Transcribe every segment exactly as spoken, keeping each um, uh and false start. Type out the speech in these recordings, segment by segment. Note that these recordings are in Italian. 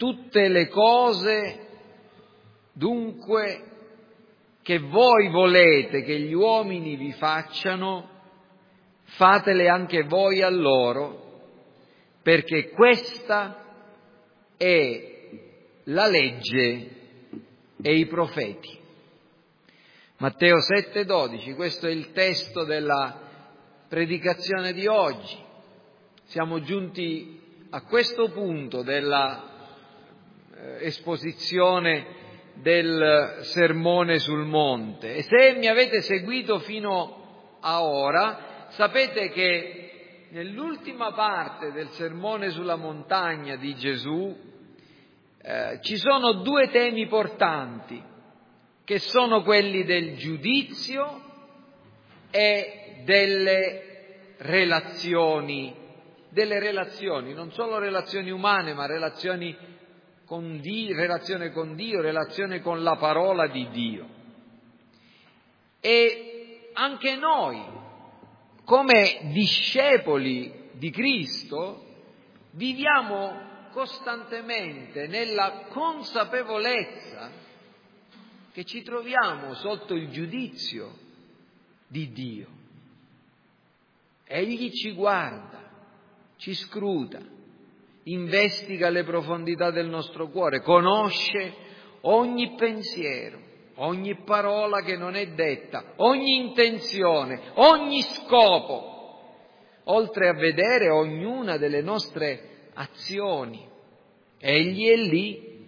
tutte le cose dunque che voi volete che gli uomini vi facciano, fatele anche voi a loro, perché questa è la legge e i profeti. Matteo sette dodici, questo è il testo della predicazione di oggi. Siamo giunti a questo punto della eh, esposizione del Sermone sul Monte, e se mi avete seguito fino a ora sapete che nell'ultima parte del Sermone sulla montagna di Gesù eh, ci sono due temi portanti, che sono quelli del giudizio e delle relazioni, delle relazioni, non solo relazioni umane, ma relazioni con Dio, relazione con Dio, relazione con la parola di Dio. E anche noi, come discepoli di Cristo, viviamo costantemente nella consapevolezza che ci troviamo sotto il giudizio di Dio. Egli ci guarda, ci scruta, investiga le profondità del nostro cuore, conosce ogni pensiero, ogni parola che non è detta, ogni intenzione, ogni scopo, oltre a vedere ognuna delle nostre azioni. Egli è lì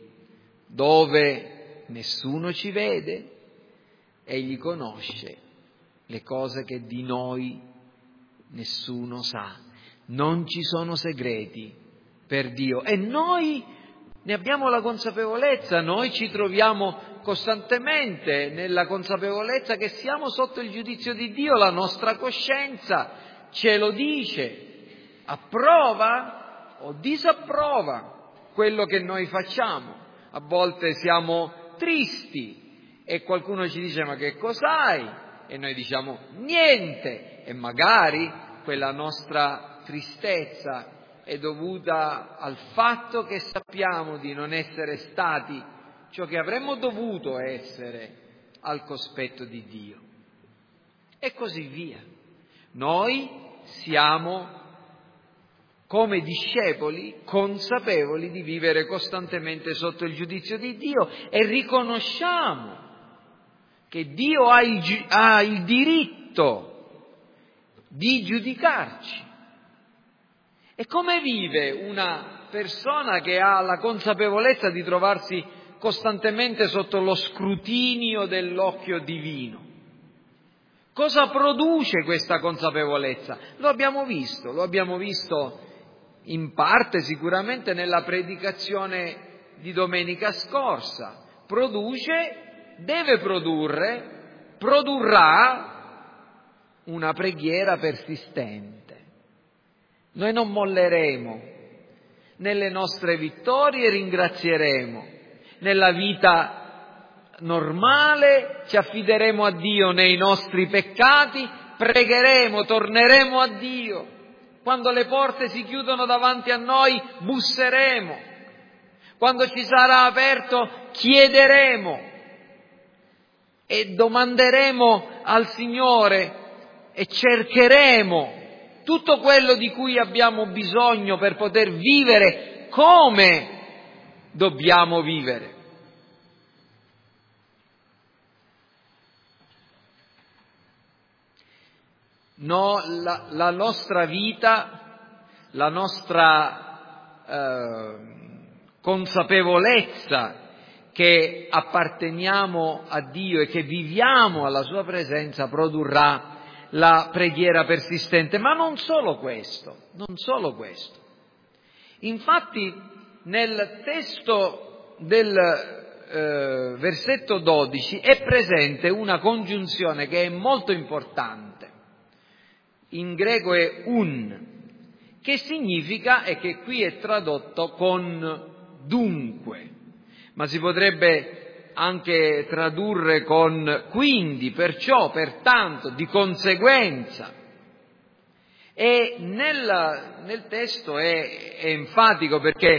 dove nessuno ci vede, egli conosce le cose che di noi nessuno sa. Non ci sono segreti per Dio e noi ne abbiamo la consapevolezza, noi ci troviamo costantemente nella consapevolezza che siamo sotto il giudizio di Dio, la nostra coscienza ce lo dice, approva o disapprova quello che noi facciamo. A volte siamo tristi e qualcuno ci dice: ma che cos'hai? E noi diciamo niente, e magari quella nostra tristezza è dovuta al fatto che sappiamo di non essere stati ciò che avremmo dovuto essere al cospetto di Dio. E così via. Noi siamo, come discepoli, consapevoli di vivere costantemente sotto il giudizio di Dio e riconosciamo che Dio ha il, ha il diritto di giudicarci. E come vive una persona che ha la consapevolezza di trovarsi costantemente sotto lo scrutinio dell'occhio divino? Cosa produce questa consapevolezza? Lo abbiamo visto, lo abbiamo visto in parte sicuramente nella predicazione di domenica scorsa. Produce, deve produrre, produrrà una preghiera persistente. Noi non molleremo, nelle nostre vittorie ringrazieremo, nella vita normale ci affideremo a Dio nei nostri peccati, pregheremo, torneremo a Dio, quando le porte si chiudono davanti a noi busseremo, quando ci sarà aperto chiederemo e domanderemo al Signore e cercheremo tutto quello di cui abbiamo bisogno per poter vivere come dobbiamo vivere. No, la, la nostra vita, la nostra eh, consapevolezza che apparteniamo a Dio e che viviamo alla Sua presenza produrrà la preghiera persistente, ma non solo questo, non solo questo. Infatti nel testo del eh, versetto dodici è presente una congiunzione che è molto importante, in greco è un, che significa, e che qui è tradotto con dunque, ma si potrebbe anche tradurre con quindi, perciò, pertanto, di conseguenza. E nel, nel testo è, è enfatico perché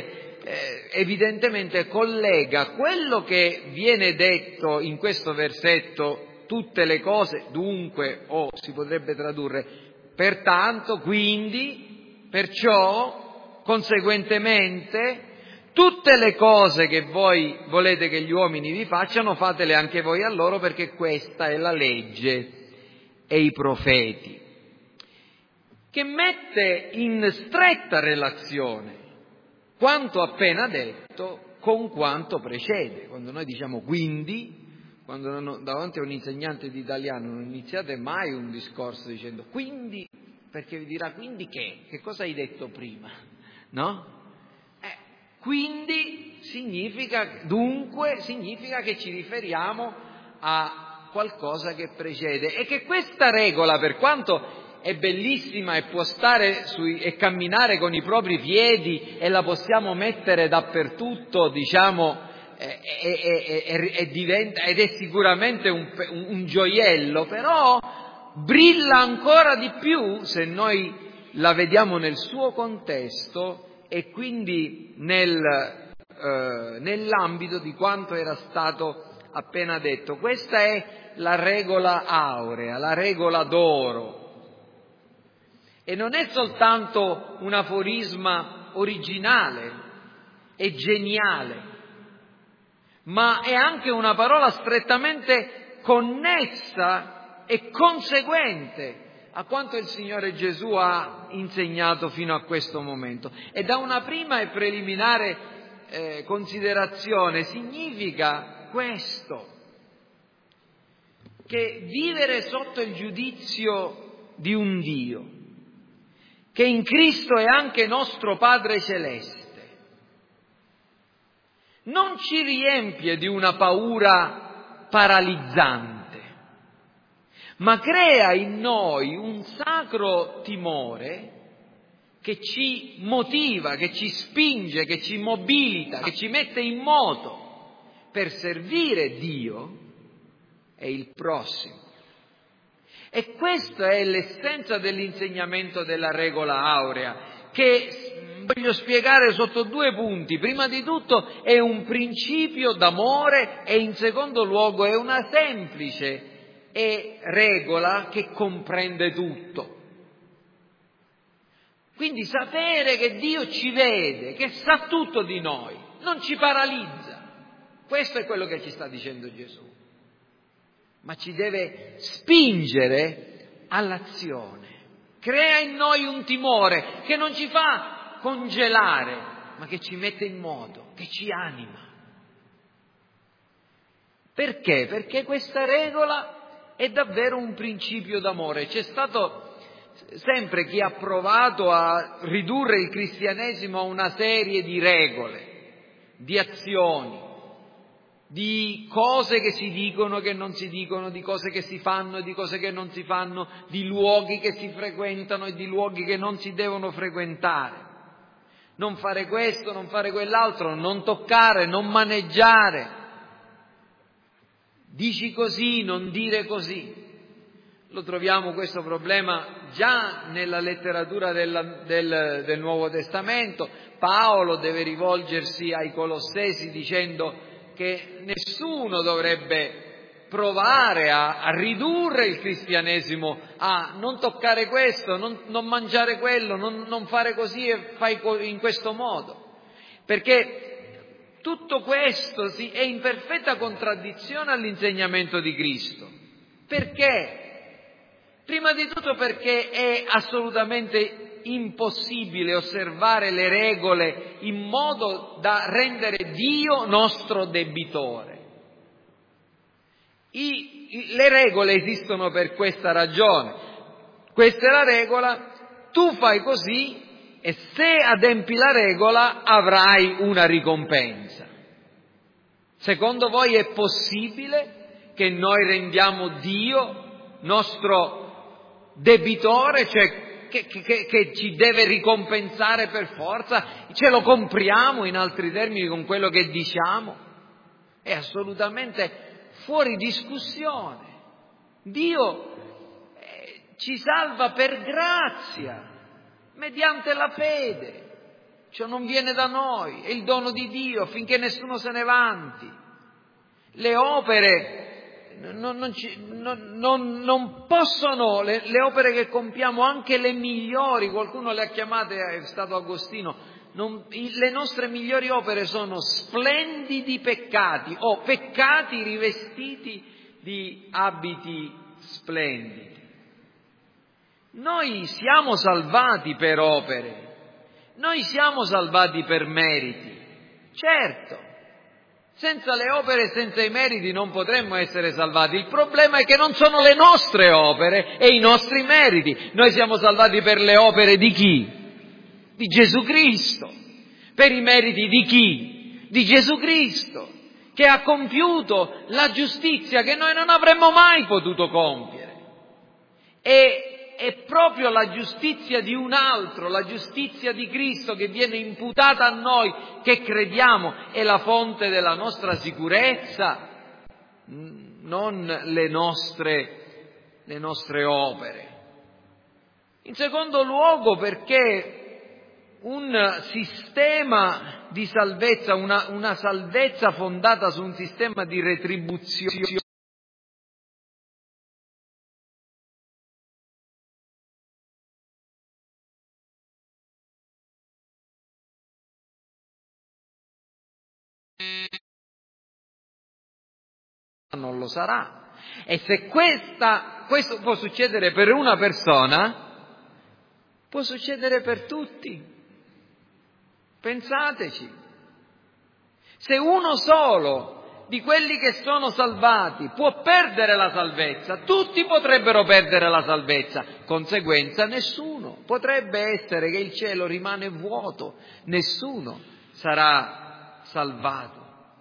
eh, evidentemente collega quello che viene detto in questo versetto, tutte le cose, dunque, o si potrebbe tradurre, pertanto, quindi, perciò, conseguentemente, tutte le cose che voi volete che gli uomini vi facciano, fatele anche voi a loro, perché questa è la legge e i profeti, che mette in stretta relazione quanto appena detto con quanto precede. Quando noi diciamo quindi, quando non, davanti a un insegnante di italiano non iniziate mai un discorso dicendo quindi, perché vi dirà quindi che? Che cosa hai detto prima? No? Eh, quindi significa, dunque, significa che ci riferiamo a qualcosa che precede e che questa regola, per quanto è bellissima e può stare sui, e camminare con i propri piedi e la possiamo mettere dappertutto, diciamo, e, e, e, e diventa, ed è sicuramente un, un, un gioiello, però brilla ancora di più se noi la vediamo nel suo contesto e quindi nel, eh, nell'ambito di quanto era stato appena detto. Questa è la regola aurea, la regola d'oro. E non è soltanto un aforisma originale e geniale, ma è anche una parola strettamente connessa e conseguente a quanto il Signore Gesù ha insegnato fino a questo momento. E da una prima e preliminare eh, considerazione significa questo, che vivere sotto il giudizio di un Dio, che in Cristo è anche nostro Padre Celeste, non ci riempie di una paura paralizzante, ma crea in noi un sacro timore che ci motiva, che ci spinge, che ci mobilita, che ci mette in moto per servire Dio e il prossimo. E questa è l'essenza dell'insegnamento della regola aurea, che voglio spiegare sotto due punti. Prima di tutto è un principio d'amore e in secondo luogo è una semplice e regola che comprende tutto. Quindi sapere che Dio ci vede, che sa tutto di noi, non ci paralizza. Questo è quello che ci sta dicendo Gesù. Ma ci deve spingere all'azione. Crea in noi un timore che non ci fa congelare, ma che ci mette in moto, che ci anima. Perché? Perché questa regola è davvero un principio d'amore. C'è stato sempre chi ha provato a ridurre il cristianesimo a una serie di regole, di azioni, di cose che si dicono, che non si dicono, di cose che si fanno e di cose che non si fanno, di luoghi che si frequentano e di luoghi che non si devono frequentare. Non fare questo, non fare quell'altro, non toccare, non maneggiare. Dici così, non dire così. Lo troviamo questo problema già nella letteratura del, del, del Nuovo Testamento. Paolo deve rivolgersi ai Colossesi dicendo che nessuno dovrebbe provare a, a ridurre il cristianesimo a non toccare questo, non, non mangiare quello, non, non fare così e fai in questo modo. Perché tutto questo sì, è in perfetta contraddizione all'insegnamento di Cristo. Perché? Prima di tutto perché è assolutamente impossibile osservare le regole in modo da rendere Dio nostro debitore. I, i, le regole esistono per questa ragione. Questa è la regola, tu fai così e se adempi la regola avrai una ricompensa. Secondo voi è possibile che noi rendiamo Dio nostro debitore, cioè Che, che, che ci deve ricompensare per forza, ce lo compriamo in altri termini con quello che diciamo? È assolutamente fuori discussione. Dio eh, ci salva per grazia, mediante la fede, ciò non viene da noi, è il dono di Dio affinché nessuno se ne vanti. Le opere non, non, ci, non, non, non possono, le, le opere che compiamo, anche le migliori, qualcuno le ha chiamate, è stato Agostino, non, le nostre migliori opere sono splendidi peccati o peccati rivestiti di abiti splendidi. Noi siamo salvati per opere, noi siamo salvati per meriti, certo, senza le opere e senza i meriti non potremmo essere salvati. Il problema è che non sono le nostre opere e i nostri meriti. Noi siamo salvati per le opere di chi? Di Gesù Cristo. Per i meriti di chi? Di Gesù Cristo, che ha compiuto la giustizia che noi non avremmo mai potuto compiere. E è proprio la giustizia di un altro, la giustizia di Cristo che viene imputata a noi, che crediamo, è la fonte della nostra sicurezza, non le nostre, le nostre opere. In secondo luogo, perché un sistema di salvezza, una, una salvezza fondata su un sistema di retribuzione, non lo sarà. E se questa, questo può succedere per una persona, può succedere per tutti. Pensateci. Se uno solo di quelli che sono salvati può perdere la salvezza, tutti potrebbero perdere la salvezza. Conseguenza, nessuno. Potrebbe essere che il cielo rimane vuoto, nessuno sarà salvato.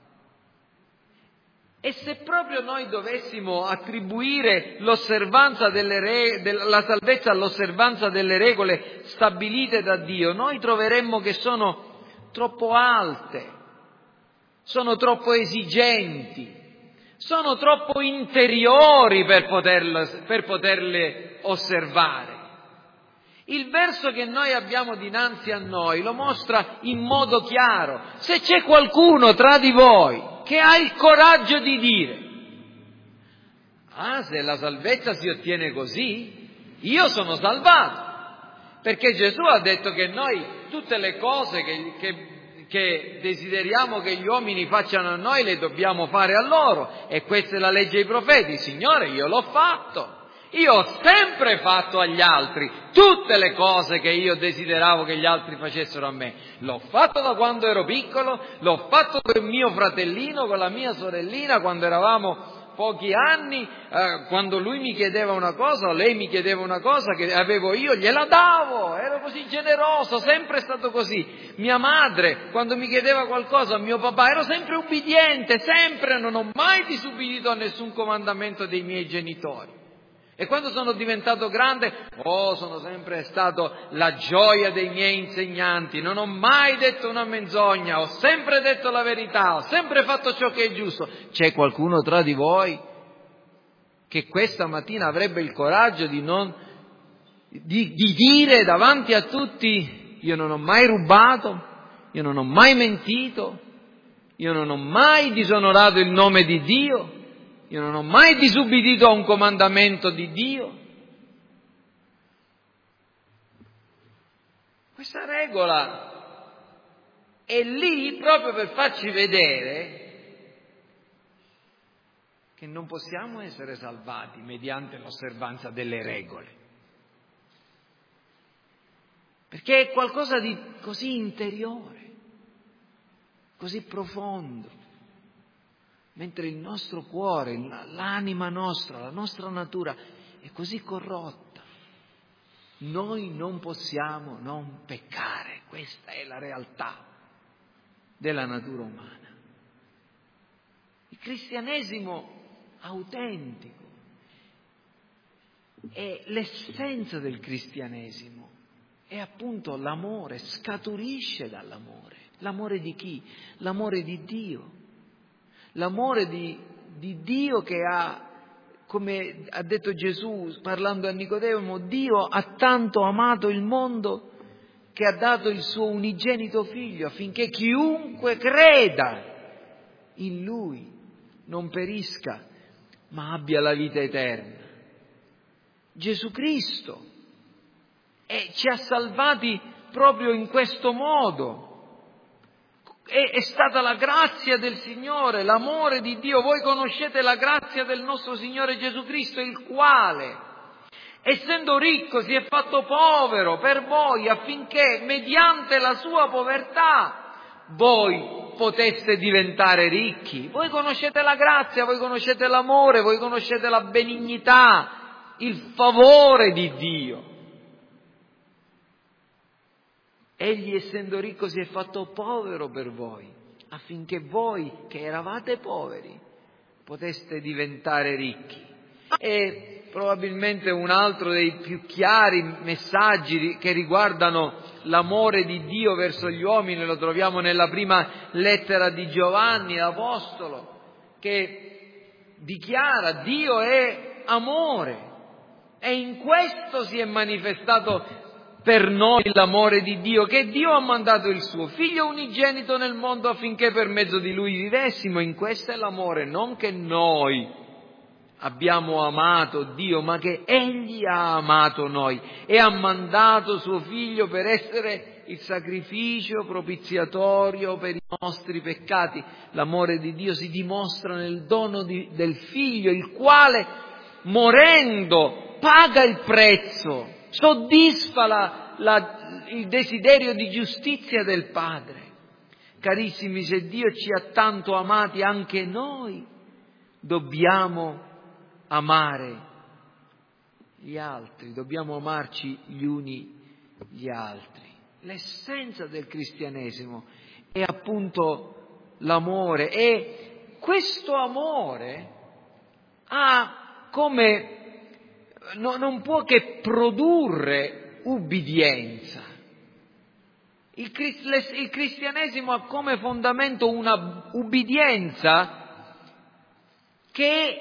E se proprio noi dovessimo attribuire l'osservanza delle re, la salvezza all'osservanza delle regole stabilite da Dio, noi troveremmo che sono troppo alte, sono troppo esigenti, sono troppo interiori per poterle, per poterle osservare. Il verso che noi abbiamo dinanzi a noi lo mostra in modo chiaro. Se c'è qualcuno tra di voi che ha il coraggio di dire: ah, se la salvezza si ottiene così, io sono salvato, perché Gesù ha detto che noi tutte le cose che, che, che desideriamo che gli uomini facciano a noi le dobbiamo fare a loro, e questa è la legge dei profeti. Signore, io l'ho fatto, io ho sempre fatto agli altri tutte le cose che io desideravo che gli altri facessero a me. L'ho fatto da quando ero piccolo, l'ho fatto con mio fratellino, con la mia sorellina, quando eravamo pochi anni, eh, quando lui mi chiedeva una cosa o lei mi chiedeva una cosa che avevo io, gliela davo, ero così generoso, sempre stato così. Mia madre, quando mi chiedeva qualcosa, mio papà, ero sempre ubbidiente, sempre, non ho mai disubbidito a nessun comandamento dei miei genitori. E quando sono diventato grande, oh, sono sempre stato la gioia dei miei insegnanti, non ho mai detto una menzogna, ho sempre detto la verità, ho sempre fatto ciò che è giusto. C'è qualcuno tra di voi che questa mattina avrebbe il coraggio di non, di, di dire davanti a tutti: io non ho mai rubato, io non ho mai mentito, io non ho mai disonorato il nome di Dio, io non ho mai disubbidito a un comandamento di Dio? Questa regola è lì proprio per farci vedere che non possiamo essere salvati mediante l'osservanza delle regole, perché è qualcosa di così interiore, così profondo. Mentre il nostro cuore, l'anima nostra, la nostra natura è così corrotta, noi non possiamo non peccare. Questa è la realtà della natura umana. Il cristianesimo autentico è l'essenza del cristianesimo, è appunto l'amore, scaturisce dall'amore. L'amore di chi? L'amore di Dio. L'amore di, di Dio che ha, come ha detto Gesù parlando a Nicodemo, Dio ha tanto amato il mondo che ha dato il suo unigenito figlio affinché chiunque creda in lui non perisca, ma abbia la vita eterna. Gesù Cristo e ci ha salvati proprio in questo modo. È, è stata la grazia del Signore, l'amore di Dio. Voi conoscete la grazia del nostro Signore Gesù Cristo, il quale, essendo ricco, si è fatto povero per voi, affinché mediante la sua povertà voi poteste diventare ricchi. Voi conoscete la grazia, voi conoscete l'amore, voi conoscete la benignità, il favore di Dio. Egli, essendo ricco, si è fatto povero per voi, affinché voi, che eravate poveri, poteste diventare ricchi. E probabilmente un altro dei più chiari messaggi che riguardano l'amore di Dio verso gli uomini lo troviamo nella prima lettera di Giovanni, l'Apostolo, che dichiara: Dio è amore, e in questo si è manifestato per noi l'amore di Dio, che Dio ha mandato il suo Figlio unigenito nel mondo affinché per mezzo di Lui vivessimo. In questo è l'amore, non che noi abbiamo amato Dio, ma che Egli ha amato noi e ha mandato suo Figlio per essere il sacrificio propiziatorio per i nostri peccati. L'amore di Dio si dimostra nel dono di, del Figlio, il quale, morendo, paga il prezzo, soddisfa la, la, il desiderio di giustizia del Padre. Carissimi, se Dio ci ha tanto amati, anche noi dobbiamo amare gli altri, dobbiamo amarci gli uni gli altri. L'essenza del cristianesimo è appunto l'amore, e questo amore ha come No, non può che produrre ubbidienza. Il, il cristianesimo ha come fondamento una ubbidienza che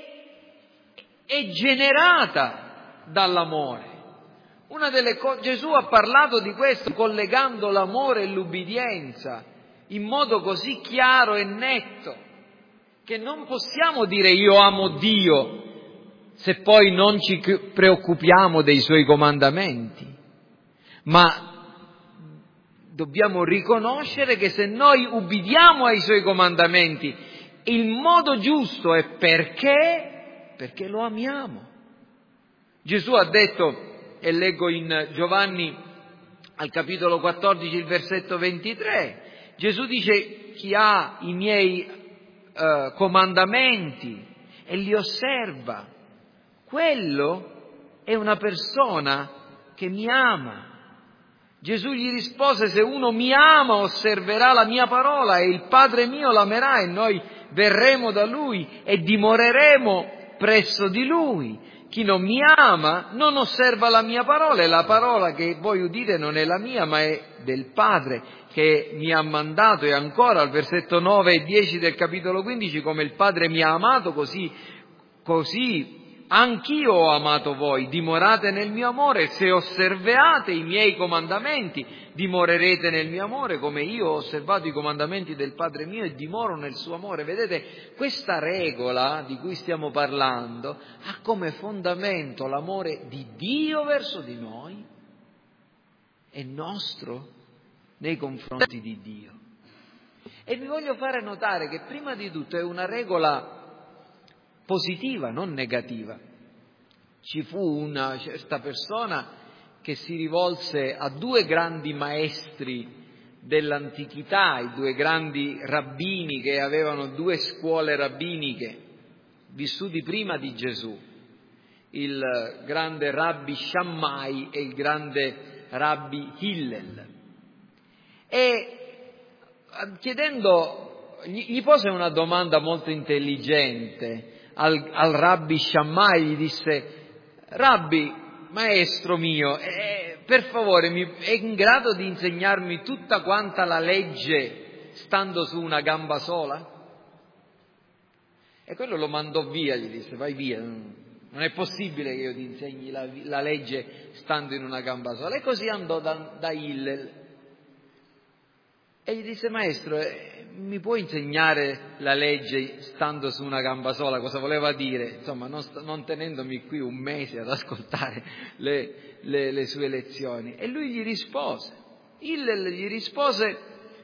è generata dall'amore. Una delle co- Gesù ha parlato di questo, collegando l'amore e l'ubbidienza in modo così chiaro e netto, che non possiamo dire io amo Dio se poi non ci preoccupiamo dei Suoi comandamenti, ma dobbiamo riconoscere che se noi ubbidiamo ai Suoi comandamenti, il modo giusto è perché, perché lo amiamo. Gesù ha detto, e leggo in Giovanni al capitolo quattordici, il versetto ventitré, Gesù dice: chi ha i miei eh, comandamenti e li osserva, quello è una persona che mi ama. Gesù gli rispose: se uno mi ama osserverà la mia parola, e il Padre mio l'amerà, e noi verremo da Lui e dimoreremo presso di Lui. Chi non mi ama non osserva la mia parola, e la parola che voi udite non è la mia, ma è del Padre che mi ha mandato. E ancora al versetto nove e dieci del capitolo quindici: come il Padre mi ha amato, così, così anch'io ho amato voi, dimorate nel mio amore. Se osservate i miei comandamenti, dimorerete nel mio amore, come io ho osservato i comandamenti del Padre mio e dimoro nel suo amore. Vedete, questa regola di cui stiamo parlando ha come fondamento l'amore di Dio verso di noi e nostro nei confronti di Dio. E vi voglio fare notare che prima di tutto è una regola positiva, non negativa. Ci fu una questa persona che si rivolse a due grandi maestri dell'antichità, i due grandi rabbini che avevano due scuole rabbiniche vissuti prima di Gesù, il grande rabbi Shammai e il grande rabbi Hillel. E chiedendo, gli, gli pose una domanda molto intelligente. Al, al rabbi Shammai gli disse: Rabbi, maestro mio, eh, per favore, mi, è in grado di insegnarmi tutta quanta la legge stando su una gamba sola? E quello lo mandò via, gli disse: vai via, non è possibile che io ti insegni la, la legge stando in una gamba sola. E così andò da, da Hillel. E gli disse: maestro, eh, mi può insegnare la legge stando su una gamba sola? Cosa voleva dire? Insomma, non, st- non tenendomi qui un mese ad ascoltare le, le, le sue lezioni. E lui gli rispose, Hillel gli rispose: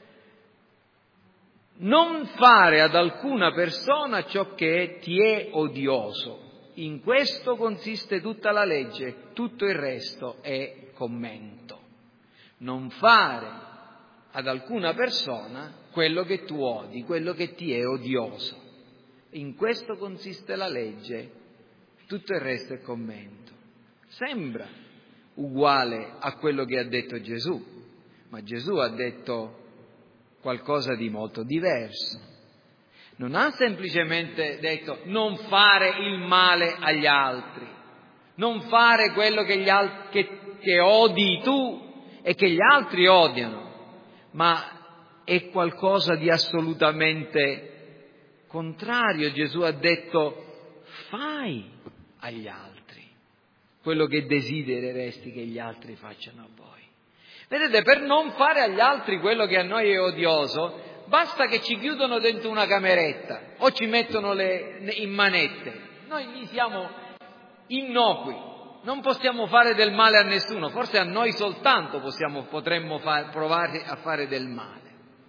non fare ad alcuna persona ciò che ti è odioso. In questo consiste tutta la legge, tutto il resto è commento. Non fare ad alcuna persona quello che tu odi, quello che ti è odioso. In questo consiste la legge, tutto il resto è commento. Sembra uguale a quello che ha detto Gesù, ma Gesù ha detto qualcosa di molto diverso. Non ha semplicemente detto non fare il male agli altri, non fare quello che, gli al- che, che odi tu e che gli altri odiano, ma è qualcosa di assolutamente contrario. Gesù ha detto: fai agli altri quello che desidereresti che gli altri facciano a voi. Vedete, per non fare agli altri quello che a noi è odioso, basta che ci chiudono dentro una cameretta o ci mettono le, in manette. Noi gli siamo innocui, non possiamo fare del male a nessuno, forse a noi soltanto possiamo, potremmo far, provare a fare del male.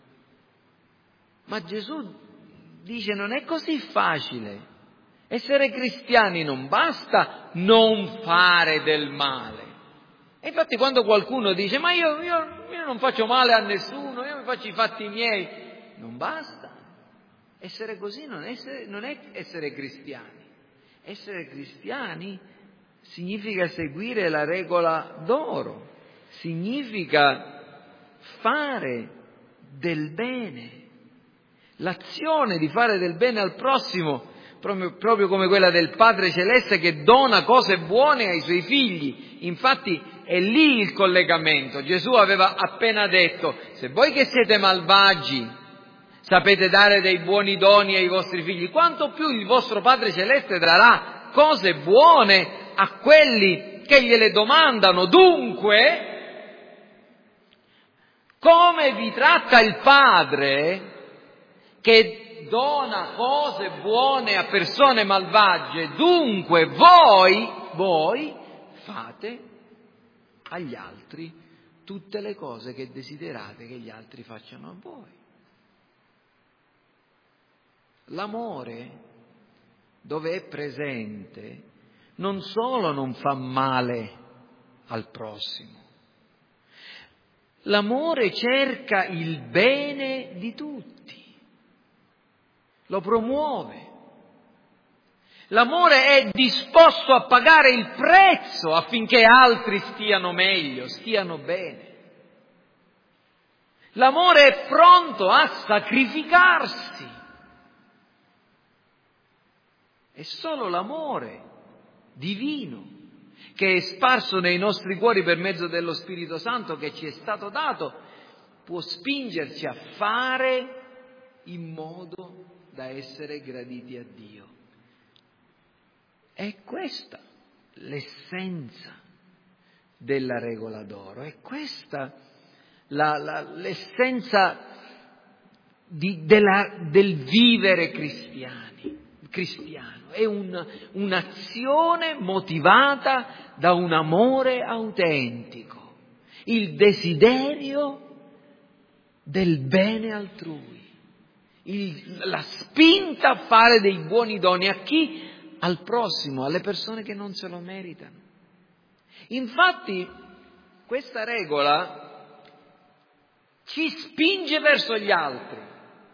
Ma Gesù dice: non è così facile. Essere cristiani non basta non fare del male. E infatti quando qualcuno dice: ma io, io, io non faccio male a nessuno, io mi faccio i fatti miei, non basta. Essere così non, essere, non è essere cristiani. Essere cristiani significa seguire la regola d'oro, significa fare del bene. L'azione di fare del bene al prossimo, proprio, proprio come quella del Padre Celeste che dona cose buone ai suoi figli. Infatti è lì il collegamento. Gesù aveva appena detto: se voi che siete malvagi sapete dare dei buoni doni ai vostri figli, quanto più il vostro Padre Celeste darà cose buone a quelli che gliele domandano. Dunque, come vi tratta il Padre che dona cose buone a persone malvagie, dunque voi, voi fate agli altri tutte le cose che desiderate che gli altri facciano a voi. L'amore, dove è presente, non solo non fa male al prossimo, l'amore cerca il bene di tutti, lo promuove. L'amore è disposto a pagare il prezzo affinché altri stiano meglio, stiano bene. L'amore è pronto a sacrificarsi. È solo l'amore divino che è sparso nei nostri cuori per mezzo dello Spirito Santo che ci è stato dato, può spingerci a fare in modo da essere graditi a Dio. È questa l'essenza della regola d'oro, è questa la, la, l'essenza di, della, del vivere cristiani, cristiano. È un, un'azione motivata da un amore autentico, il desiderio del bene altrui, il, la spinta a fare dei buoni doni a chi? Al prossimo, alle persone che non se lo meritano. Infatti, questa regola ci spinge verso gli altri.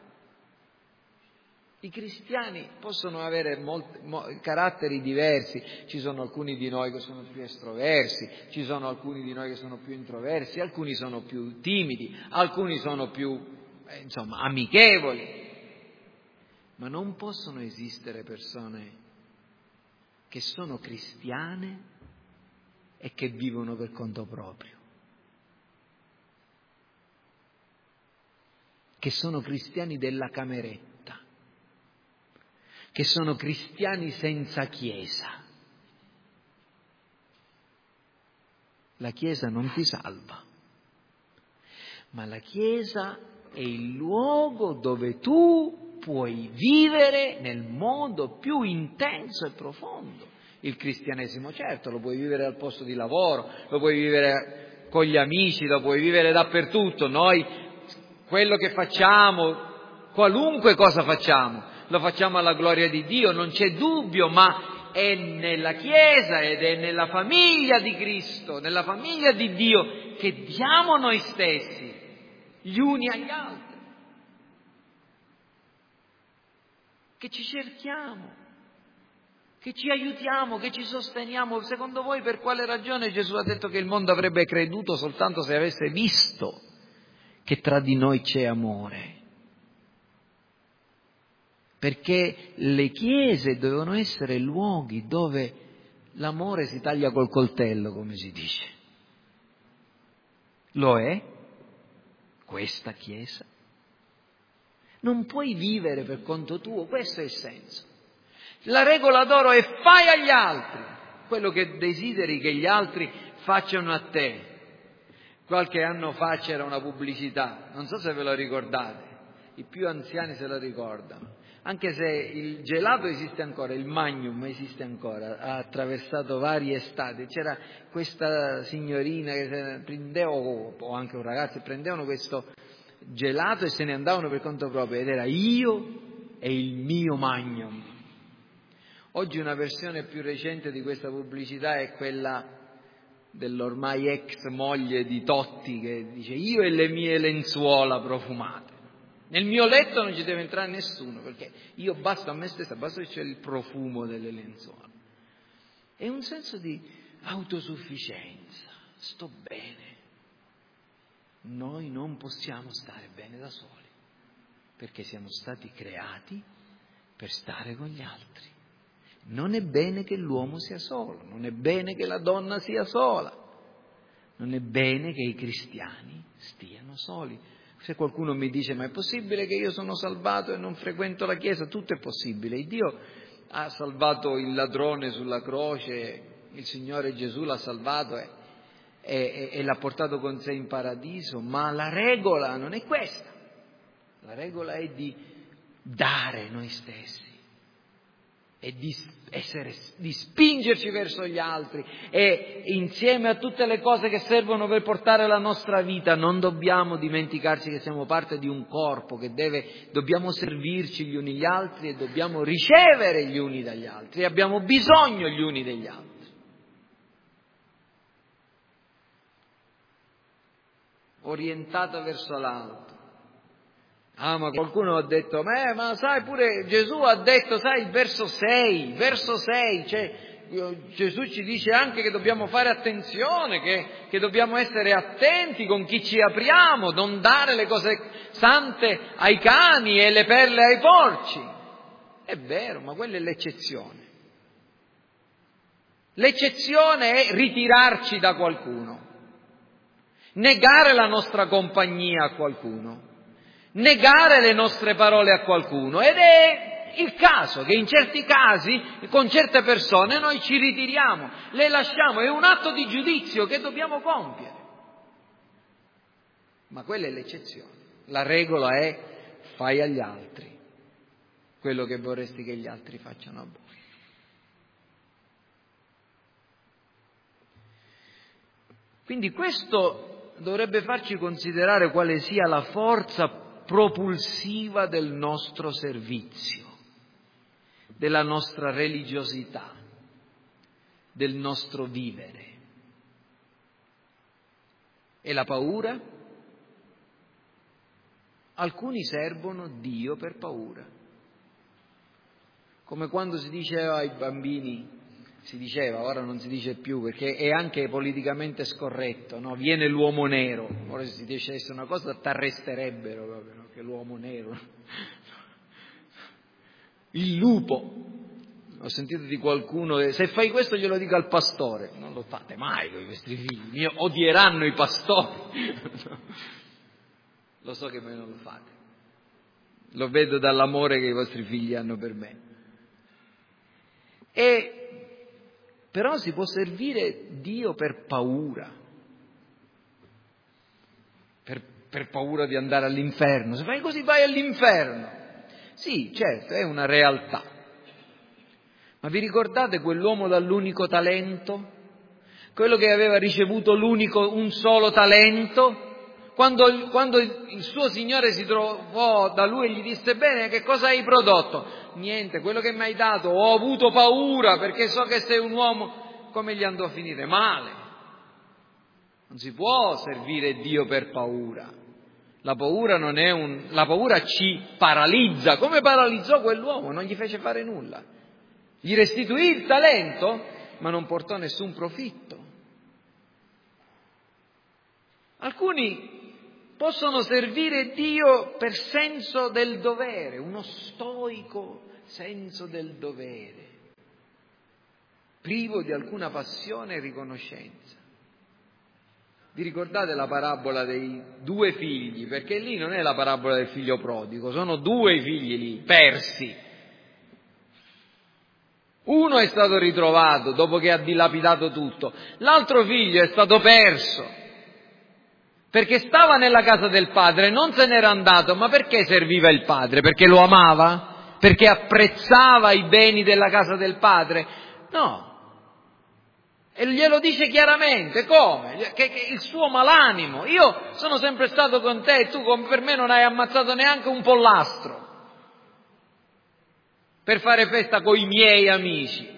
I cristiani possono avere molti, mo, caratteri diversi, ci sono alcuni di noi che sono più estroversi, ci sono alcuni di noi che sono più introversi, alcuni sono più timidi, alcuni sono più, eh, insomma, amichevoli, ma non possono esistere persone che sono cristiane e che vivono per conto proprio, che sono cristiani della cameretta, che sono cristiani senza Chiesa. La Chiesa non ti salva, ma la Chiesa è il luogo dove tu puoi vivere nel modo più intenso e profondo il cristianesimo. Certo, lo puoi vivere al posto di lavoro, lo puoi vivere con gli amici, lo puoi vivere dappertutto. Noi quello che facciamo, qualunque cosa facciamo, lo facciamo alla gloria di Dio, non c'è dubbio, ma è nella Chiesa ed è nella famiglia di Cristo, nella famiglia di Dio, che diamo noi stessi gli uni agli altri, che ci cerchiamo, che ci aiutiamo, che ci sosteniamo. Secondo voi per quale ragione Gesù ha detto che il mondo avrebbe creduto soltanto se avesse visto che tra di noi c'è amore? Perché le chiese dovevano essere luoghi dove l'amore si taglia col coltello, come si dice. Lo è questa chiesa? Non puoi vivere per conto tuo, questo è il senso. La regola d'oro è: fai agli altri quello che desideri che gli altri facciano a te. Qualche anno fa c'era una pubblicità, non so se ve lo ricordate, i più anziani se la ricordano, anche se il gelato esiste ancora, il Magnum esiste ancora, ha attraversato varie estati. C'era questa signorina che prendeva, o anche un ragazzo, prendevano questo gelato e se ne andavano per conto proprio, ed era io e il mio Magnum. Oggi una versione più recente di questa pubblicità è quella dell'ormai ex moglie di Totti, che dice: io e le mie lenzuola profumate. Nel mio letto non ci deve entrare nessuno, perché io basta a me stessa, basta che c'è il profumo delle lenzuola. È un senso di autosufficienza, sto bene. Noi non possiamo stare bene da soli, perché siamo stati creati per stare con gli altri. Non è bene che l'uomo sia solo, non è bene che la donna sia sola, non è bene che i cristiani stiano soli. Se qualcuno mi dice: ma è possibile che io sono salvato e non frequento la chiesa? Tutto è possibile. Dio ha salvato il ladrone sulla croce, il Signore Gesù l'ha salvato e, e, e l'ha portato con sé in paradiso, ma la regola non è questa. La regola è di dare noi stessi e di, essere, di spingerci verso gli altri, e insieme a tutte le cose che servono per portare la nostra vita non dobbiamo dimenticarci che siamo parte di un corpo, che deve, dobbiamo servirci gli uni gli altri e dobbiamo ricevere gli uni dagli altri, e abbiamo bisogno gli uni degli altri. Orientata verso l'alto. Ah, ma qualcuno ha detto: ma, ma sai, pure Gesù ha detto, sai, il verso sei, verso sei, cioè Gesù ci dice anche che dobbiamo fare attenzione, che, che dobbiamo essere attenti con chi ci apriamo, non dare le cose sante ai cani e le perle ai porci. È vero, ma quella è l'eccezione. L'eccezione è ritirarci da qualcuno, negare la nostra compagnia a qualcuno, negare le nostre parole a qualcuno, ed è il caso che in certi casi, con certe persone, noi ci ritiriamo, le lasciamo, è un atto di giudizio che dobbiamo compiere. Ma quella è l'eccezione. La regola è: fai agli altri quello che vorresti che gli altri facciano a voi. Quindi questo dovrebbe farci considerare quale sia la forza propulsiva del nostro servizio, della nostra religiosità, del nostro vivere. E la paura? Alcuni servono Dio per paura. Come quando si diceva ai bambini, si diceva, ora non si dice più perché è anche politicamente scorretto, no? Viene l'uomo nero. Ora se si dicesse una cosa t'arresterebbero proprio, no? Che l'uomo nero. Il lupo. Ho sentito di qualcuno che se fai questo glielo dico al pastore. Non lo fate mai con i vostri figli, mi odieranno i pastori. Lo so che voi non lo fate. Lo vedo dall'amore che i vostri figli hanno per me. E però si può servire Dio per paura, per, per paura di andare all'inferno. Se fai così vai all'inferno. Sì, certo, è una realtà. Ma vi ricordate quell'uomo dall'unico talento? Quello che aveva ricevuto l'unico, un solo talento? Quando, quando il suo Signore si trovò da lui e gli disse: bene, che cosa hai prodotto? Niente, quello che mi hai dato, ho avuto paura perché so che sei un uomo. Come gli andò a finire? Male. Non si può servire Dio per paura. La paura non è un, la paura ci paralizza, come paralizzò quell'uomo, non gli fece fare nulla. Gli restituì il talento, ma non portò nessun profitto. Alcuni possono servire Dio per senso del dovere, uno stoico senso del dovere, privo di alcuna passione e riconoscenza. Vi ricordate la parabola dei due figli? Perché lì non è la parabola del figlio prodigo, sono due i figli lì, persi. Uno è stato ritrovato dopo che ha dilapidato tutto, l'altro figlio è stato perso. Perché stava nella casa del padre, non se n'era andato, ma perché serviva il padre? Perché lo amava? Perché apprezzava i beni della casa del padre? No. E glielo dice chiaramente, come? Che, che il suo malanimo. Io sono sempre stato con te e tu per me non hai ammazzato neanche un pollastro per fare festa coi miei amici.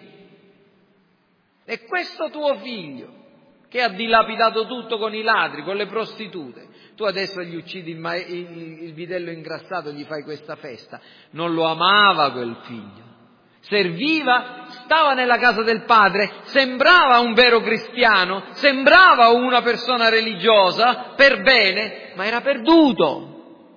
E questo tuo figlio, che ha dilapidato tutto con i ladri, con le prostitute, tu adesso gli uccidi il, ma- il, il vitello ingrassato, gli fai questa festa. Non lo amava quel figlio. Serviva, stava nella casa del padre, sembrava un vero cristiano, sembrava una persona religiosa, per bene, ma era perduto.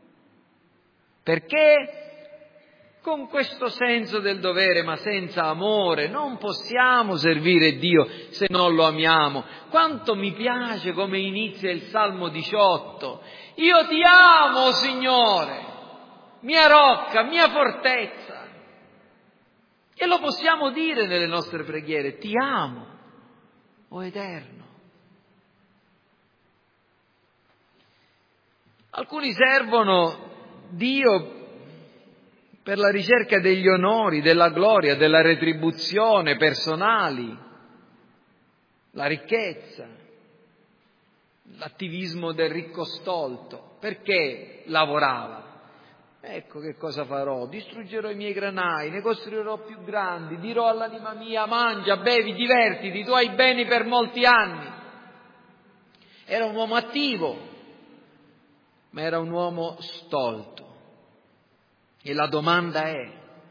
Perché? Con questo senso del dovere, ma senza amore, non possiamo servire Dio se non lo amiamo. Quanto mi piace come inizia il Salmo diciotto. Io ti amo, Signore, mia rocca, mia fortezza. E lo possiamo dire nelle nostre preghiere: ti amo, o Eterno. Alcuni servono Dio per la ricerca degli onori, della gloria, della retribuzione personali, la ricchezza, l'attivismo del ricco stolto. Perché lavorava? Ecco che cosa farò: distruggerò i miei granai, ne costruirò più grandi, dirò all'anima mia: mangia, bevi, divertiti, tu hai beni per molti anni. Era un uomo attivo, ma era un uomo stolto. E la domanda è: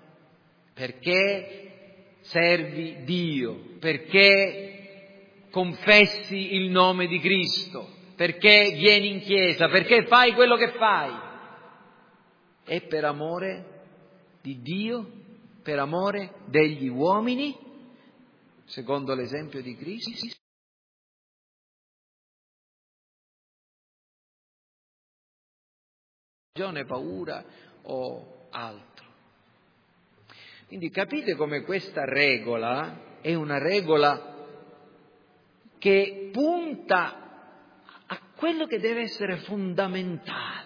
perché servi Dio? Perché confessi il nome di Cristo? Perché vieni in chiesa? Perché fai quello che fai? È per amore di Dio? Per amore degli uomini? Secondo l'esempio di Cristo? Ragione, paura o altro. Quindi capite come questa regola è una regola che punta a quello che deve essere fondamentale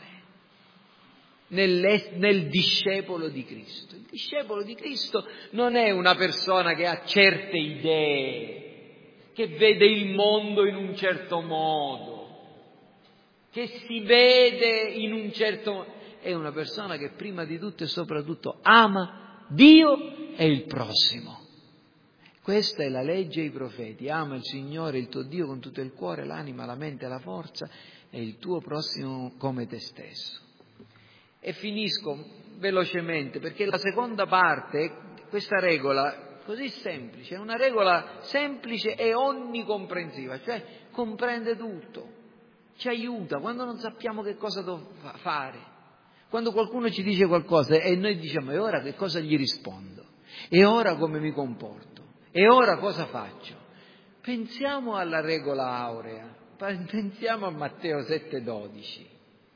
nel, nel discepolo di Cristo. Il discepolo di Cristo non è una persona che ha certe idee, che vede il mondo in un certo modo, che si vede in un certo modo. È una persona che prima di tutto e soprattutto ama Dio e il prossimo. Questa è la legge e i profeti: ama il Signore il tuo Dio con tutto il cuore, l'anima, la mente e la forza, e il tuo prossimo come te stesso. E finisco velocemente, perché la seconda parte, questa regola così semplice, è una regola semplice e onnicomprensiva, cioè comprende tutto, ci aiuta quando non sappiamo che cosa fare. Quando qualcuno ci dice qualcosa e noi diciamo: e ora che cosa gli rispondo? E ora come mi comporto? E ora cosa faccio? Pensiamo alla regola aurea, pensiamo a Matteo sette dodici.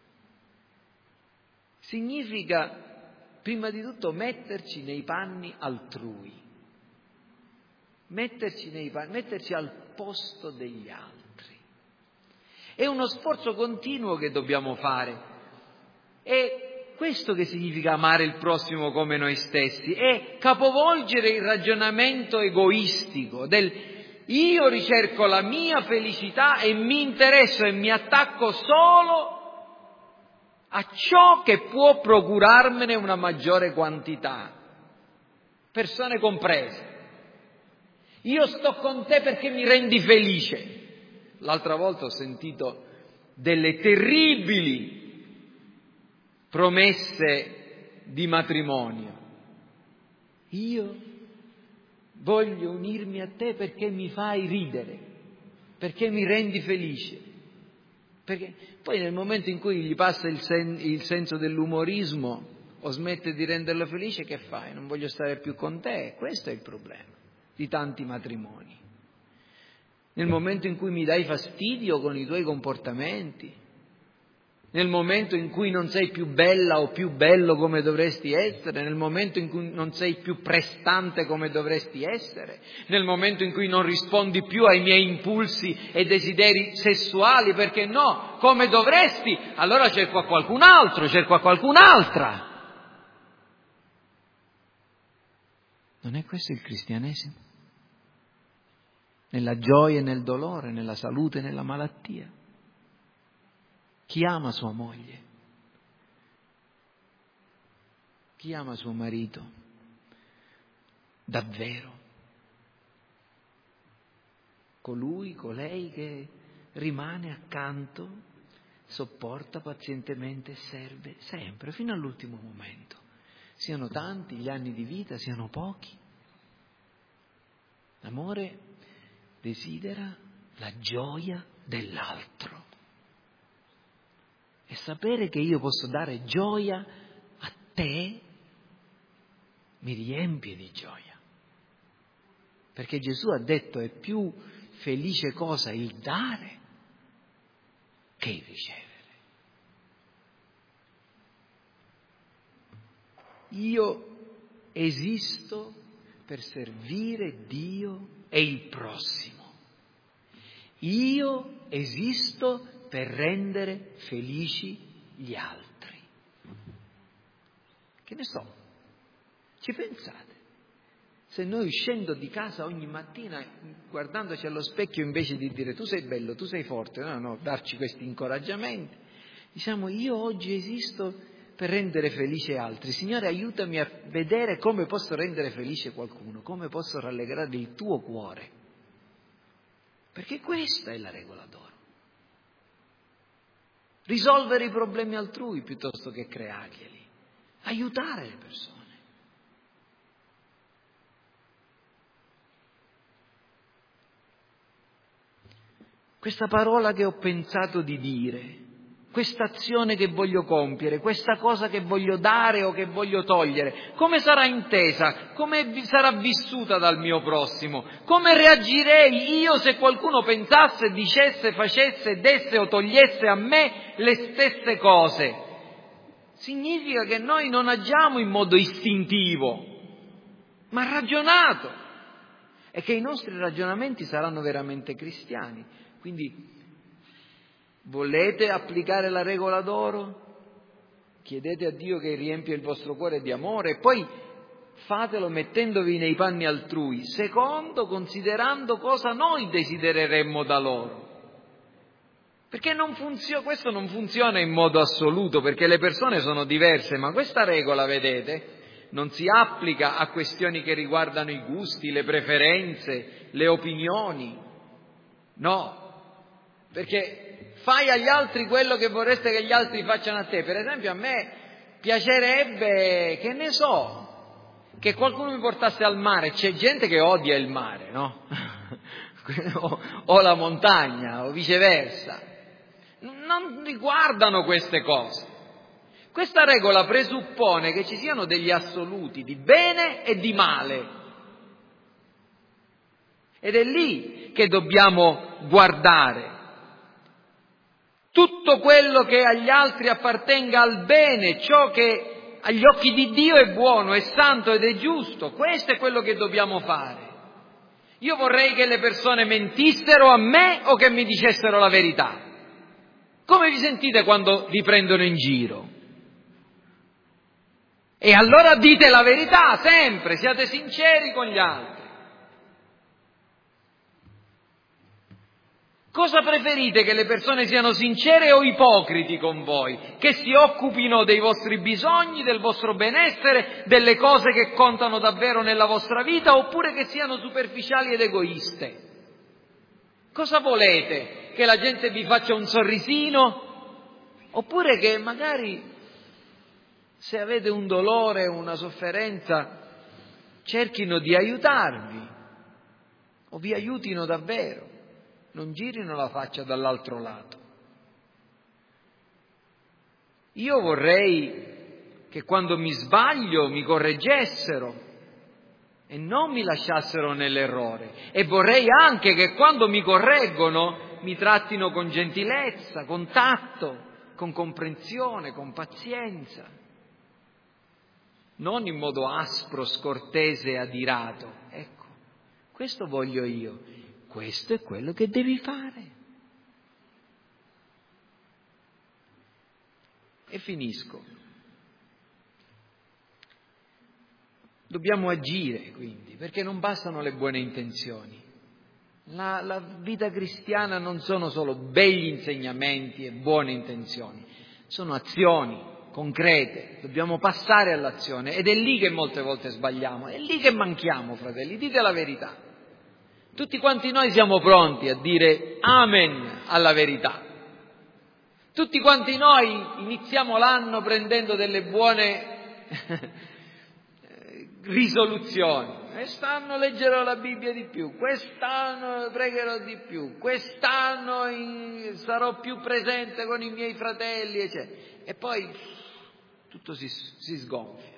Significa, prima di tutto, metterci nei panni altrui, metterci, nei panni, metterci al posto degli altri. È uno sforzo continuo che dobbiamo fare. È questo che significa amare il prossimo come noi stessi, è capovolgere il ragionamento egoistico del io ricerco la mia felicità e mi interesso e mi attacco solo a ciò che può procurarmene una maggiore quantità, persone comprese. Io sto con te perché mi rendi felice. L'altra volta ho sentito delle terribili promesse di matrimonio. Io voglio unirmi a te perché mi fai ridere, perché mi rendi felice. Perché poi nel momento in cui gli passa il, sen- il senso dell'umorismo o smette di renderlo felice, che fai? Non voglio stare più con te. Questo è il problema di tanti matrimoni. Nel momento in cui mi dai fastidio con i tuoi comportamenti, nel momento in cui non sei più bella o più bello come dovresti essere, nel momento in cui non sei più prestante come dovresti essere, nel momento in cui non rispondi più ai miei impulsi e desideri sessuali, perché no, come dovresti, allora cerco a qualcun altro, cerco a qualcun'altra. Non è questo il cristianesimo? Nella gioia e nel dolore, nella salute e nella malattia. Chi ama sua moglie? Chi ama suo marito? Davvero? Colui, colei che rimane accanto, sopporta pazientemente e serve sempre, fino all'ultimo momento. Siano tanti gli anni di vita, siano pochi. L'amore desidera la gioia dell'altro. E sapere che io posso dare gioia a te mi riempie di gioia. Perché Gesù ha detto è più felice cosa il dare che il ricevere. Io esisto per servire Dio e il prossimo. Io esisto per rendere felici gli altri. Che ne so, ci pensate? Se noi uscendo di casa ogni mattina, guardandoci allo specchio, invece di dire tu sei bello, tu sei forte, no, no, darci questi incoraggiamenti, diciamo io oggi esisto per rendere felice altri. Signore, aiutami a vedere come posso rendere felice qualcuno, come posso rallegrare il tuo cuore. Perché questa è la regola d'oro. Risolvere i problemi altrui piuttosto che crearglieli. Aiutare le persone. Questa parola che ho pensato di dire, questa azione che voglio compiere, questa cosa che voglio dare o che voglio togliere, come sarà intesa, come sarà vissuta dal mio prossimo, come reagirei io se qualcuno pensasse, dicesse, facesse, desse o togliesse a me le stesse cose. Significa che noi non agiamo in modo istintivo, ma ragionato, e che i nostri ragionamenti saranno veramente cristiani. Quindi volete applicare la regola d'oro? Chiedete a Dio che riempia il vostro cuore di amore e poi fatelo mettendovi nei panni altrui, secondo, considerando cosa noi desidereremmo da loro. Perché non funziona, questo non funziona in modo assoluto, perché le persone sono diverse, ma questa regola, vedete, non si applica a questioni che riguardano i gusti, le preferenze, le opinioni. No, perché fai agli altri quello che vorreste che gli altri facciano a te. Per esempio a me piacerebbe, che ne so, che qualcuno mi portasse al mare. C'è gente che odia il mare, no? o, o la montagna, o viceversa. Non riguardano queste cose. Questa regola presuppone che ci siano degli assoluti di bene e di male. Ed è lì che dobbiamo guardare. Tutto quello che agli altri appartenga al bene, ciò che agli occhi di Dio è buono, è santo ed è giusto, questo è quello che dobbiamo fare. Io vorrei che le persone mentissero a me o che mi dicessero la verità. Come vi sentite quando vi prendono in giro? E allora dite la verità sempre, siate sinceri con gli altri. Cosa preferite, che le persone siano sincere o ipocriti con voi? Che si occupino dei vostri bisogni, del vostro benessere, delle cose che contano davvero nella vostra vita, oppure che siano superficiali ed egoiste? Cosa volete? Che la gente vi faccia un sorrisino? Oppure che magari, se avete un dolore, una sofferenza, cerchino di aiutarvi o vi aiutino davvero? Non girino la faccia dall'altro lato. Io vorrei che quando mi sbaglio mi correggessero e non mi lasciassero nell'errore. E vorrei anche che quando mi correggono mi trattino con gentilezza, con tatto, con comprensione, con pazienza. Non in modo aspro, scortese e adirato. Ecco, questo voglio io. Questo è quello che devi fare. E finisco. Dobbiamo agire, quindi, perché non bastano le buone intenzioni. La, la vita cristiana non sono solo begli insegnamenti e buone intenzioni, sono azioni concrete. Dobbiamo passare all'azione ed è lì che molte volte sbagliamo, è lì che manchiamo, fratelli, dite la verità. Tutti quanti noi siamo pronti a dire amen alla verità. Tutti quanti noi iniziamo l'anno prendendo delle buone risoluzioni. Quest'anno leggerò la Bibbia di più, quest'anno pregherò di più, quest'anno in... sarò più presente con i miei fratelli, eccetera. E poi tutto si, si sgonfia.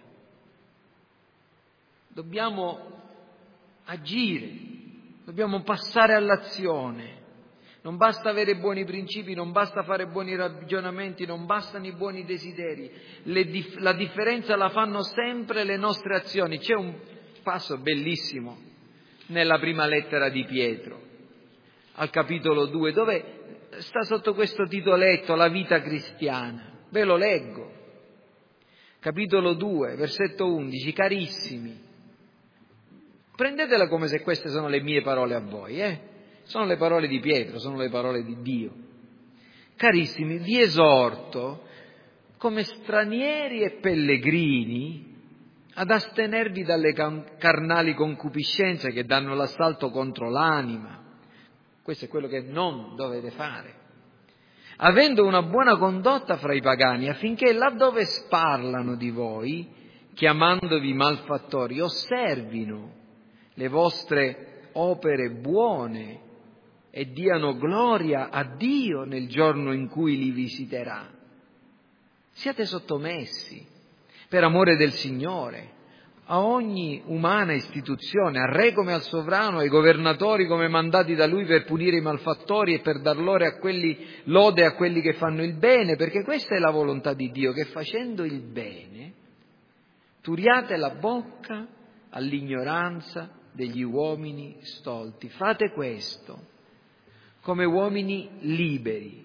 Dobbiamo agire. Dobbiamo passare all'azione. Non basta avere buoni principi, non basta fare buoni ragionamenti, non bastano i buoni desideri. Le dif- la differenza la fanno sempre le nostre azioni. C'è un passo bellissimo nella prima lettera di Pietro, al capitolo due, dove sta sotto questo titoletto, la vita cristiana. Ve lo leggo. Capitolo due, versetto undici, carissimi. Prendetela come se queste sono le mie parole a voi, eh? Sono le parole di Pietro, sono le parole di Dio. Carissimi, vi esorto, come stranieri e pellegrini, ad astenervi dalle carnali concupiscenze che danno l'assalto contro l'anima. Questo è quello che non dovete fare. Avendo una buona condotta fra i pagani, affinché laddove sparlano di voi, chiamandovi malfattori, osservino le vostre opere buone e diano gloria a Dio nel giorno in cui li visiterà. Siate sottomessi, per amore del Signore, a ogni umana istituzione, al Re come al sovrano, ai governatori come mandati da Lui per punire i malfattori e per dar lode a quelli, lode a quelli che fanno il bene, perché questa è la volontà di Dio, che facendo il bene turiate la bocca all'ignoranza degli uomini stolti. Fate questo come uomini liberi,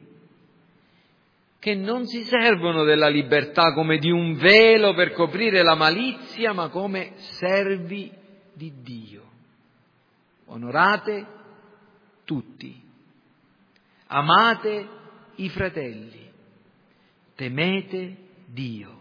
che non si servono della libertà come di un velo per coprire la malizia, ma come servi di Dio. Onorate tutti, amate i fratelli, temete Dio,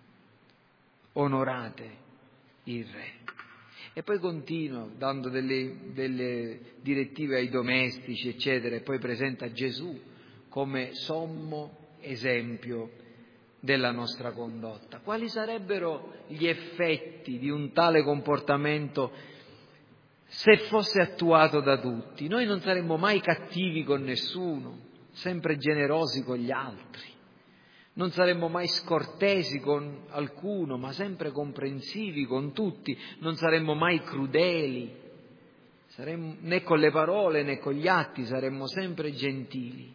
onorate il Re. E poi continua dando delle, delle direttive ai domestici, eccetera, e poi presenta Gesù come sommo esempio della nostra condotta. Quali sarebbero gli effetti di un tale comportamento se fosse attuato da tutti? Noi non saremmo mai cattivi con nessuno, sempre generosi con gli altri. Non saremmo mai scortesi con alcuno, ma sempre comprensivi con tutti. Non saremmo mai crudeli, saremmo, né con le parole né con gli atti, saremmo sempre gentili.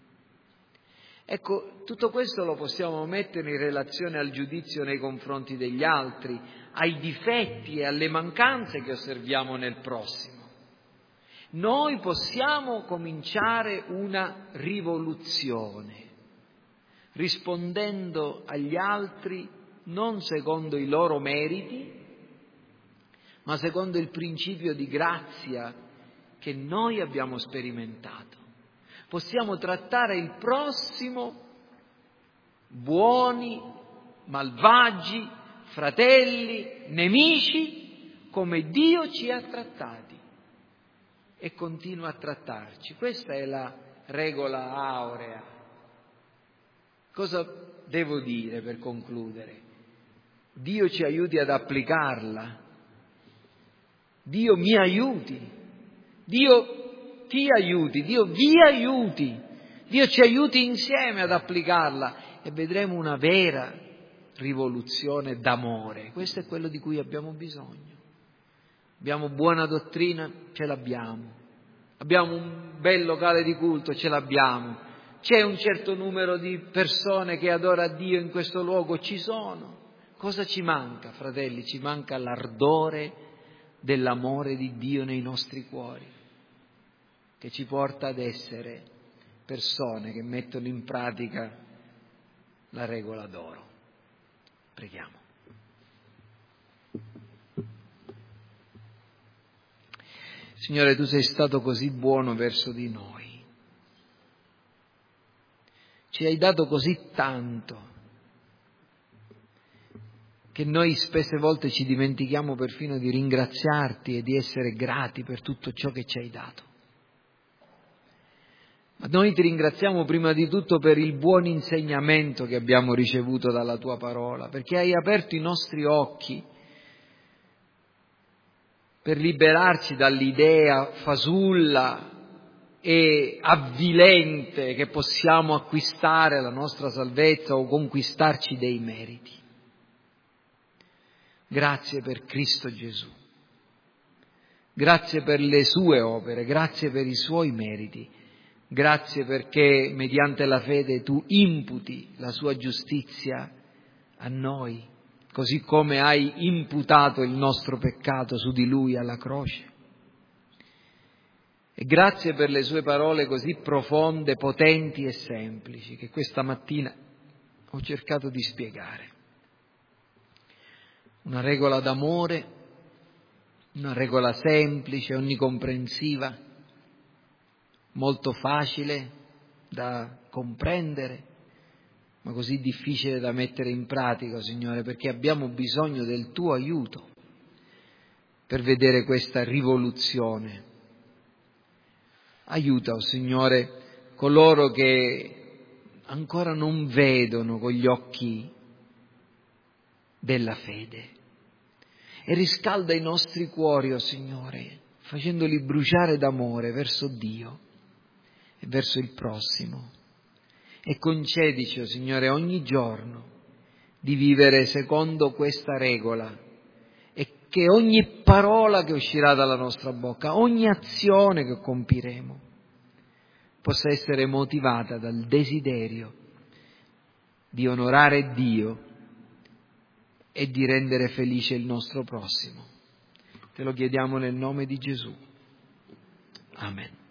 Ecco, tutto questo lo possiamo mettere in relazione al giudizio nei confronti degli altri, ai difetti e alle mancanze che osserviamo nel prossimo. Noi possiamo cominciare una rivoluzione. rispondendo agli altri non secondo i loro meriti, ma secondo il principio di grazia che noi abbiamo sperimentato. Possiamo trattare il prossimo, buoni, malvagi, fratelli, nemici, come Dio ci ha trattati e continua a trattarci. Questa è la regola aurea. Cosa devo dire per concludere? Dio ci aiuti ad applicarla. Dio mi aiuti. Dio ti aiuti. Dio vi aiuti. Dio ci aiuti insieme ad applicarla e vedremo una vera rivoluzione d'amore. Questo è quello di cui abbiamo bisogno. Abbiamo buona dottrina? Ce l'abbiamo. Abbiamo un bel locale di culto? Ce l'abbiamo. C'è un certo numero di persone che adora Dio in questo luogo? Ci sono. Cosa ci manca, fratelli? Ci manca l'ardore dell'amore di Dio nei nostri cuori, che ci porta ad essere persone che mettono in pratica la regola d'oro. Preghiamo. Signore, Tu sei stato così buono verso di noi. Ci hai dato così tanto che noi spesse volte ci dimentichiamo perfino di ringraziarti e di essere grati per tutto ciò che ci hai dato. Ma noi ti ringraziamo prima di tutto per il buon insegnamento che abbiamo ricevuto dalla Tua parola, perché hai aperto i nostri occhi per liberarci dall'idea fasulla e avvilente che possiamo acquistare la nostra salvezza o conquistarci dei meriti. Grazie per Cristo Gesù, grazie per le sue opere, grazie per i suoi meriti, grazie perché mediante la fede Tu imputi la sua giustizia a noi, così come hai imputato il nostro peccato su di Lui alla croce. E grazie per le sue parole così profonde, potenti e semplici che questa mattina ho cercato di spiegare. Una regola d'amore, una regola semplice, onnicomprensiva, molto facile da comprendere, ma così difficile da mettere in pratica, Signore, perché abbiamo bisogno del Tuo aiuto per vedere questa rivoluzione. Aiuta, oh Signore, coloro che ancora non vedono con gli occhi della fede e riscalda i nostri cuori, oh Signore, facendoli bruciare d'amore verso Dio e verso il prossimo. E concedici, oh Signore, ogni giorno di vivere secondo questa regola e che ogni parola che uscirà dalla nostra bocca, ogni azione che compiremo, possa essere motivata dal desiderio di onorare Dio e di rendere felice il nostro prossimo. Te lo chiediamo nel nome di Gesù. Amen.